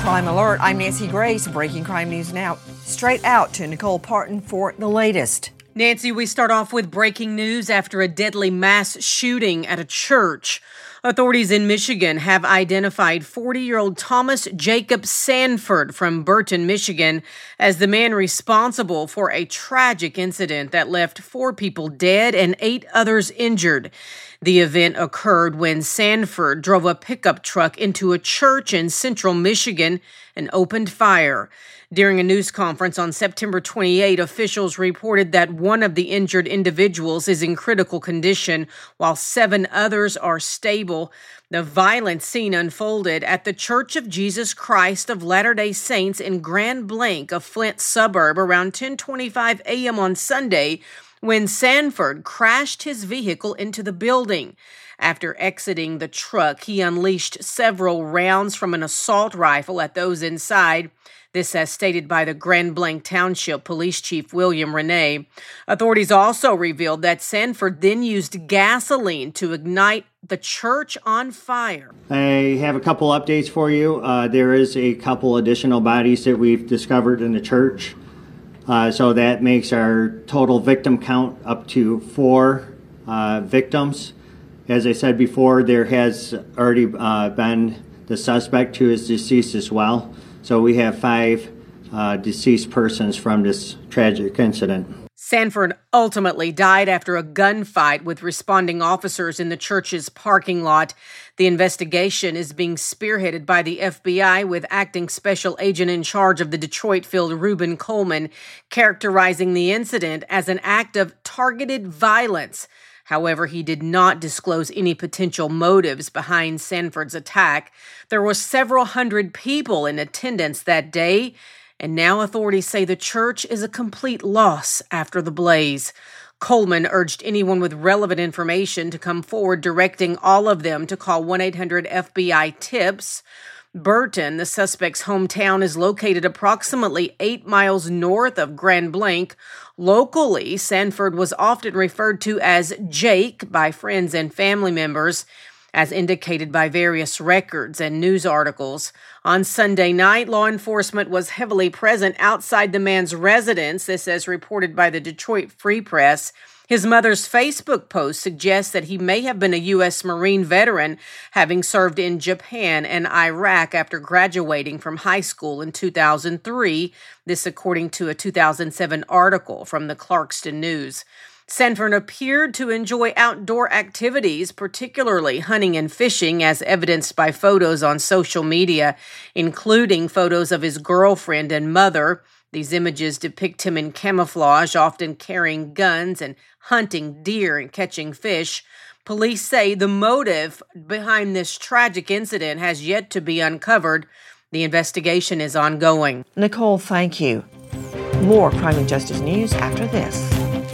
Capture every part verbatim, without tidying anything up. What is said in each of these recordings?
Crime Alert, I'm Nancy Grace. Breaking crime news now. Straight out to Nicole Parton for the latest. Nancy, we start off with breaking news after a deadly mass shooting at a church. Authorities in Michigan have identified forty-year-old Thomas Jacob Sanford from Burton, Michigan, as the man responsible for a tragic incident that left four people dead and eight others injured. The event occurred when Sanford drove a pickup truck into a church in central Michigan and opened fire. During a news conference on September twenty-eighth, officials reported that one of the injured individuals is in critical condition, while seven others are stable. The violent scene unfolded at the Church of Jesus Christ of Latter-day Saints in Grand Blanc, a Flint suburb, around ten twenty-five a.m. on Sunday, when Sanford crashed his vehicle into the building. After exiting the truck, he unleashed several rounds from an assault rifle at those inside. This as stated by the Grand Blanc Township Police Chief William Renee. Authorities also revealed that Sanford then used gasoline to ignite the church on fire. I have a couple updates for you. Uh, there is a couple additional bodies that we've discovered in the church. Uh, so that makes our total victim count up to four uh, victims. As I said before, there has already uh, been the suspect who is deceased as well. So we have five uh, deceased persons from this tragic incident. Sanford ultimately died after a gunfight with responding officers in the church's parking lot. The investigation is being spearheaded by the F B I, with acting special agent in charge of the Detroit field, Reuben Coleman, characterizing the incident as an act of targeted violence. However, he did not disclose any potential motives behind Sanford's attack. There were several hundred people in attendance that day, and now authorities say the church is a complete loss after the blaze. Coleman urged anyone with relevant information to come forward, directing all of them to call one eight hundred F B I tips. Burton, the suspect's hometown, is located approximately eight miles north of Grand Blanc. Locally, Sanford was often referred to as Jake by friends and family members, as indicated by various records and news articles. On Sunday night, law enforcement was heavily present outside the man's residence, this as reported by the Detroit Free Press. His mother's Facebook post suggests that he may have been a U S Marine veteran, having served in Japan and Iraq after graduating from high school in two thousand three, this according to a two thousand seven article from the Clarkston News. Sanford appeared to enjoy outdoor activities, particularly hunting and fishing, as evidenced by photos on social media, including photos of his girlfriend and mother. These images depict him in camouflage, often carrying guns and hunting deer and catching fish. Police say the motive behind this tragic incident has yet to be uncovered. The investigation is ongoing. Nicole, thank you. More crime and justice news after this.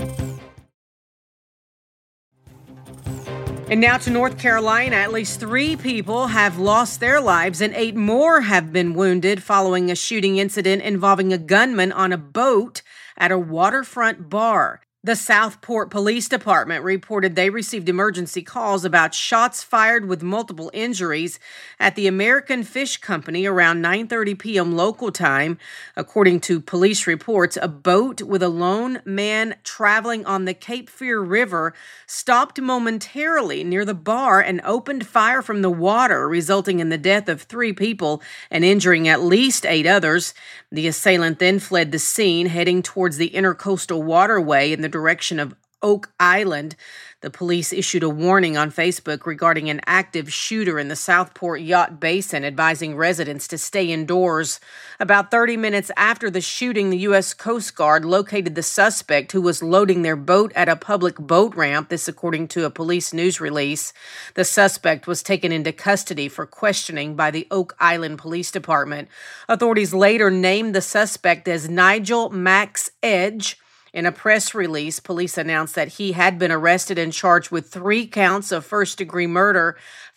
And now to North Carolina. At least three people have lost their lives and eight more have been wounded following a shooting incident involving a gunman on a boat at a waterfront bar. The Southport Police Department reported they received emergency calls about shots fired with multiple injuries at the American Fish Company around nine thirty p.m. local time. According to police reports, a boat with a lone man traveling on the Cape Fear River stopped momentarily near the bar and opened fire from the water, resulting in the death of three people and injuring at least eight others. The assailant then fled the scene, heading towards the Intercoastal Waterway in the direction of Oak Island. The police issued a warning on Facebook regarding an active shooter in the Southport Yacht Basin, advising residents to stay indoors. About thirty minutes after the shooting, the U S Coast Guard located the suspect, who was loading their boat at a public boat ramp, this according to a police news release. The suspect was taken into custody for questioning by the Oak Island Police Department. Authorities later named the suspect as Nigel Max Edge. In a press release, police announced that he had been arrested and charged with three counts of first-degree murder,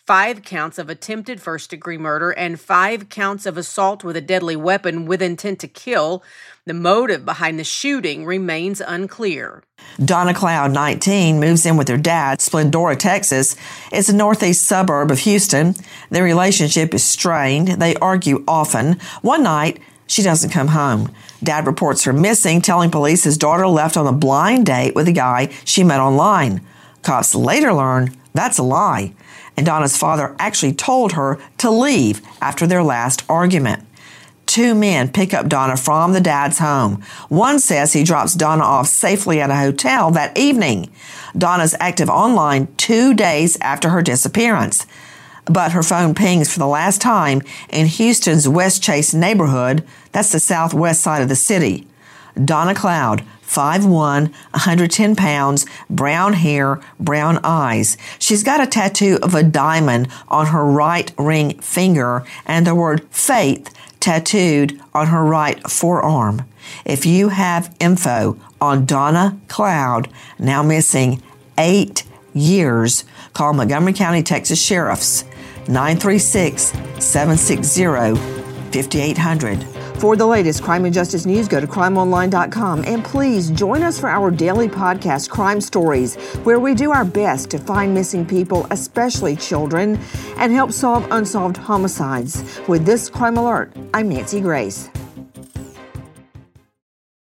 five counts of attempted first-degree murder, and five counts of assault with a deadly weapon with intent to kill. The motive behind the shooting remains unclear. Donna Cloud, nineteen, moves in with her dad, Splendora, Texas. It's a northeast suburb of Houston. Their relationship is strained. They argue often. One night, she doesn't come home. Dad reports her missing, telling police his daughter left on a blind date with a guy she met online. Cops later learn that's a lie, and Donna's father actually told her to leave after their last argument. Two men pick up Donna from the dad's home. One says he drops Donna off safely at a hotel that evening. Donna's active online two days after her disappearance, but her phone pings for the last time in Houston's West Chase neighborhood. That's the southwest side of the city. Donna Cloud, five one, one hundred ten pounds, brown hair, brown eyes. She's got a tattoo of a diamond on her right ring finger and the word faith tattooed on her right forearm. If you have info on Donna Cloud, now missing eight years, call Montgomery County, Texas Sheriff's nine three six, seven six zero, five eight zero zero. For the latest crime and justice news, go to crime online dot com, and please join us for our daily podcast, Crime Stories, where we do our best to find missing people, especially children, and help solve unsolved homicides. With this Crime Alert, I'm Nancy Grace.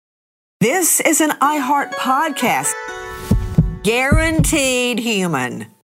This is an iHeart podcast. Guaranteed human.